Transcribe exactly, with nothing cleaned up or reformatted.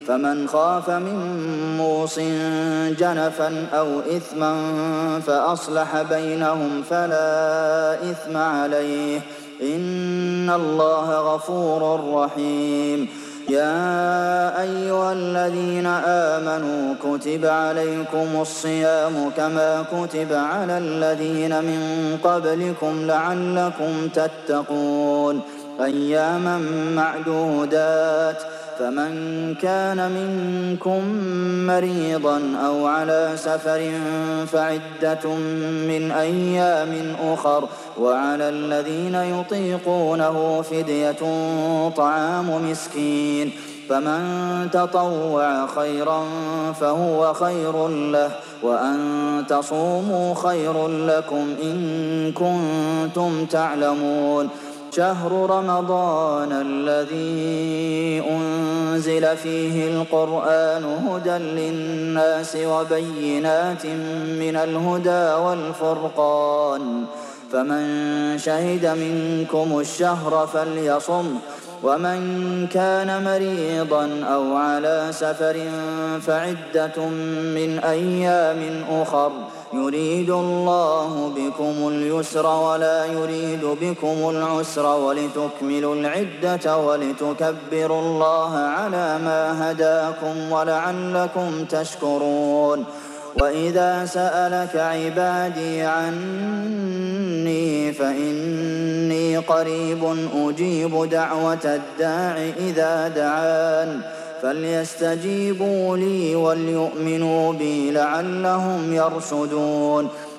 فمن خاف من موص جنفا أو إثما فأصلح بينهم فلا إثم عليه ۚ إن الله غفور رحيم. يا أيها الذين آمنوا كتب عليكم الصيام كما كتب على الذين من قبلكم لعلكم تتقون أياما معدودات ۚ فمن كان منكم مريضا أو على سفر فعدة من أيام أخر ۚ وعلى الذين يطيقونه فدية طعام مسكين، فمن تطوع خيرا فهو خير له، وأن تصوموا خير لكم إن كنتم تعلمون. شهر رمضان الذي أنزل فيه القرآن هدى للناس وبينات من الهدى والفرقان، فمن شهد منكم الشهر فليصم، ومن كان مريضا أو على سفر فعدة من أيام أخر، يريد الله بكم اليسر ولا يريد بكم العسر ولتكملوا العدة ولتكبروا الله على ما هداكم ولعلكم تشكرون. وإذا سألك عبادي عني فإني قريب أجيب دعوة الداع إذا دعان، فليستجيبوا لي وليؤمنوا بي لعلهم يرشدون.